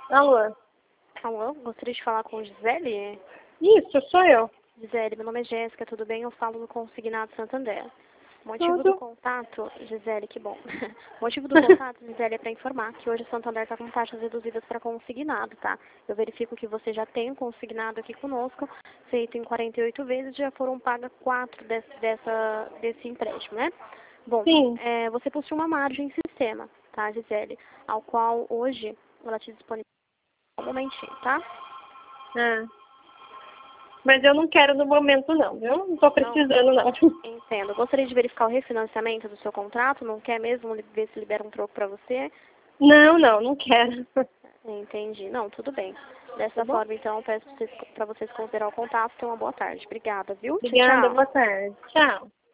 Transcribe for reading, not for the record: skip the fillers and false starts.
Alô? Alô, gostaria de falar com Gisele? Isso, sou eu. Gisele, meu nome é Jéssica, tudo bem? Eu falo do Consignado Santander. Motivo do Tudo. contato, Gisele, que bom. Motivo do contato, Gisele, é para informar que hoje o Santander está com taxas reduzidas para consignado, tá? Eu verifico que você já tem um consignado aqui conosco, feito em 48 vezes, já foram pagas 4 desse empréstimo, né? Bom, Sim. você possui uma margem em sistema, tá, Gisele? Ao qual hoje ela te disponibiliza um momentinho, tá? Ah. Mas eu não quero no momento não, viu? Não tô precisando não. Entendo. Gostaria de verificar o refinanciamento do seu contrato? Não quer mesmo ver se libera um troco para você? Não quero. Entendi. Não, tudo bem. Tá Dessa bom? forma, então, peço para vocês considerar o contato. Tenham uma boa tarde. Obrigada, viu? Tchau, Obrigada, tchau. boa tarde. Tchau.